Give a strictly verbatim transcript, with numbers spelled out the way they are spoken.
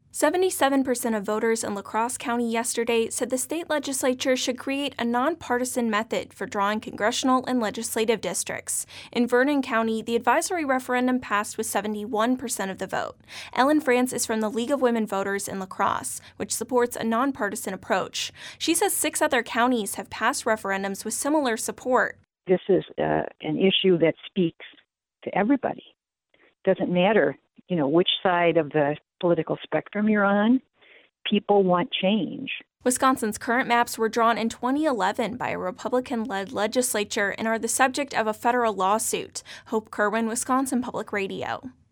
seventy-seven percent of voters in La Crosse County yesterday said the state legislature should create a nonpartisan method for drawing congressional and legislative districts. In Vernon County, the advisory referendum passed with seventy-one percent of the vote. Ellen France is from the League of Women Voters in La Crosse, which supports a nonpartisan approach. She says six other counties have passed referendums with similar support. This is uh, an issue that speaks to everybody. Doesn't matter, you know, which side of the political spectrum you're on. People want change. Wisconsin's current maps were drawn in twenty eleven by a Republican-led legislature and are the subject of a federal lawsuit. Hope Kerwin, Wisconsin Public Radio.